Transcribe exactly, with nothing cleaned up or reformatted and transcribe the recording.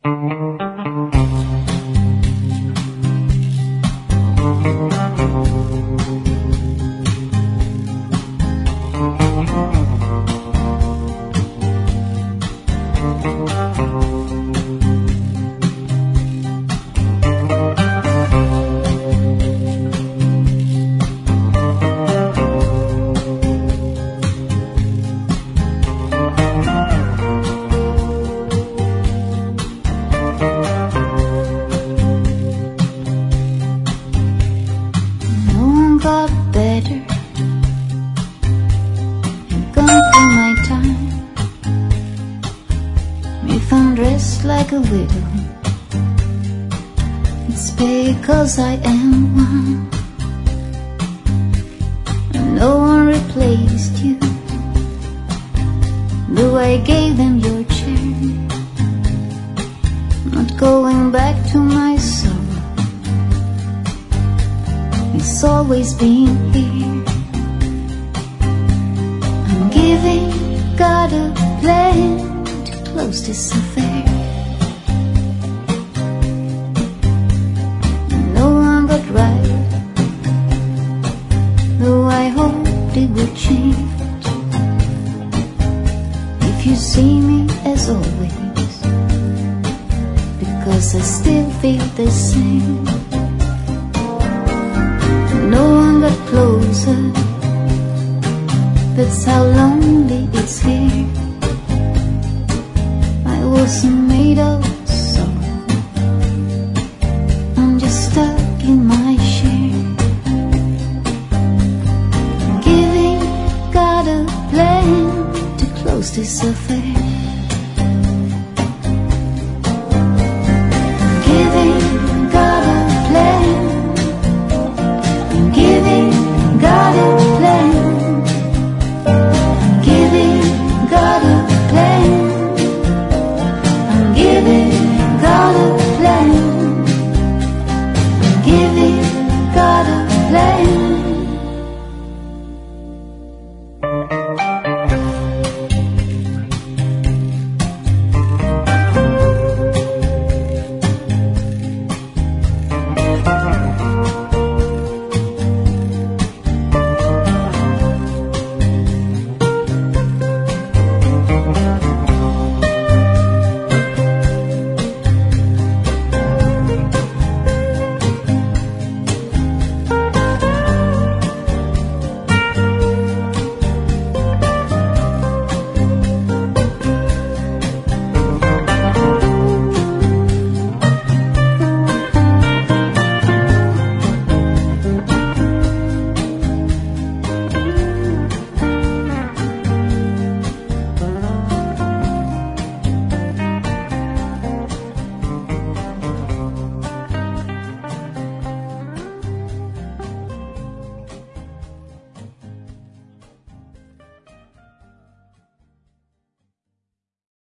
Got better and gone through my time. If I'm dressed like a widow, it's because I am one, and no one replaced you. Though I gave them your chair, not going back to my soul. It's always been here. I'm giving God a plan to close this affair. No one got right, though I hoped it would change. If you see me as always, because I still feel the same. No one got closer, that's how lonely it's here. I wasn't made of